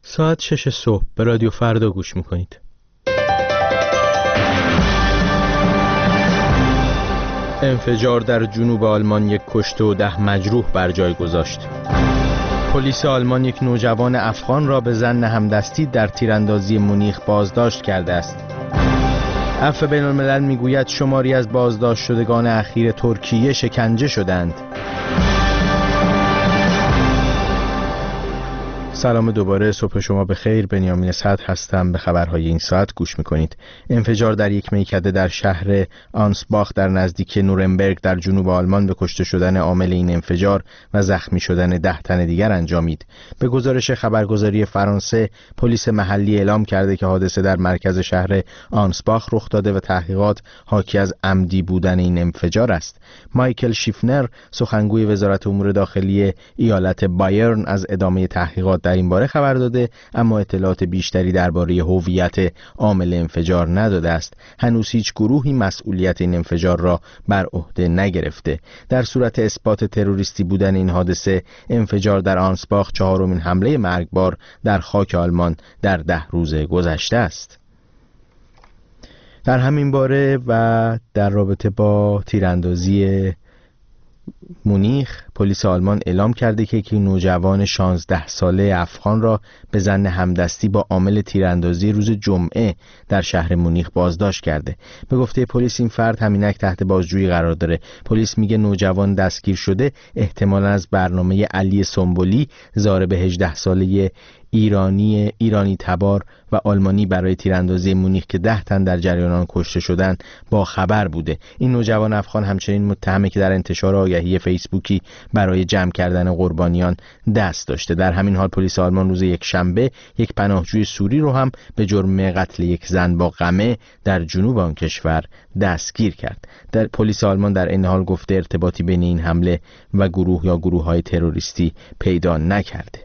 ساعت 6 صبح به رادیو فردا گوش میکنید. انفجار در جنوب آلمان 1 کشته و 10 مجروح بر جای گذاشت. پلیس آلمان 1 نوجوان افغان را به ظن همدستی در تیراندازی مونیخ بازداشت کرده است. عفو بین‌الملل میگوید شماری از بازداشت شدگان اخیر ترکیه شکنجه شدند. سلام دوباره، صبح شما بخیر. بنیامین صدر هستم. به خبرهای این ساعت گوش میکنید. انفجار در 1 میکده در شهر آنسباخ در نزدیکی نورنبرگ در جنوب آلمان به کشته شدن عامل این انفجار و زخمی شدن 10 تن دیگر انجامید. به گزارش خبرگزاری فرانسه، پلیس محلی اعلام کرده که حادثه در مرکز شهر آنسباخ رخ داده و تحقیقات حاکی از عمدی بودن این انفجار است. مایکل شیفنر، سخنگوی وزارت امور داخلی ایالت بایرن، از ادامه تحقیقات در این باره خبر داده، اما اطلاعات بیشتری درباره هویت عامل انفجار نداده است. هنوز هیچ گروهی مسئولیت این انفجار را بر عهده نگرفته. در صورت اثبات تروریستی بودن این حادثه، انفجار در آنسباخ 4مین حمله مرگبار در خاک آلمان در 10 روز گذشته است. در همین باره و در رابطه با تیراندازی مونیخ، پلیس آلمان اعلام کرده که یک نوجوان 16 ساله افغان را به ظن همدستی با عامل تیراندازی روز جمعه در شهر مونیخ بازداشت کرده. به گفته پلیس این فرد همینک تحت بازجویی قرار داره. پلیس میگه نوجوان دستگیر شده احتمالاً از برنامه علی سنبولی، ضارب 18 ساله ایرانی تبار و آلمانی برای تیراندازی مونیخ که 10 تن در جریان آن کشته شدند با خبر بوده. این نوجوان افغان همچنین متهمه که در انتشار آگهی فیسبوکی برای جمع کردن قربانیان دست داشته. در همین حال پلیس آلمان روز یکشنبه یک پناهجوی سوری رو هم به جرم قتل یک زن با قمع در جنوب آن کشور دستگیر کرد. در پلیس آلمان در این حال گفته ارتباطی بین این حمله و گروه یا گروه‌های تروریستی پیدا نکرده.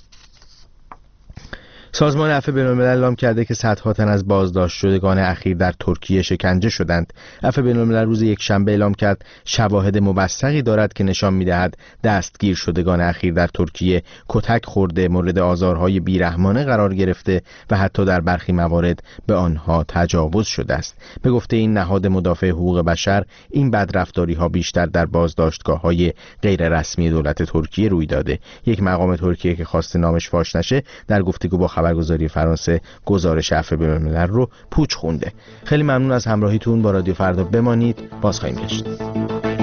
سازمان عفو بین‌الملل اعلام کرده که صدها تن از بازداشت شدگان اخیر در ترکیه شکنجه شدند. عفو بین‌الملل روز یکشنبه اعلام کرد شواهد موثقی دارد که نشان می‌دهد دستگیر شدگان اخیر در ترکیه کتک خورده، مورد آزارهای بیرحمانه قرار گرفته و حتی در برخی موارد به آنها تجاوز شده است. به گفته این نهاد مدافع حقوق بشر، این بدرفتاری‌ها بیشتر در بازداشتگاه‌های غیر رسمی دولت ترکیه روی داده. یک مقام ترکیه که خواسته نامش فاش نشه، در گفتگو با خبرگزاری فرانسه گزارش عفو بین‌الملل رو پوچ خونده. خیلی ممنون از همراهیتون. با رادیو فردا بمانید. باز خواهیم گشت.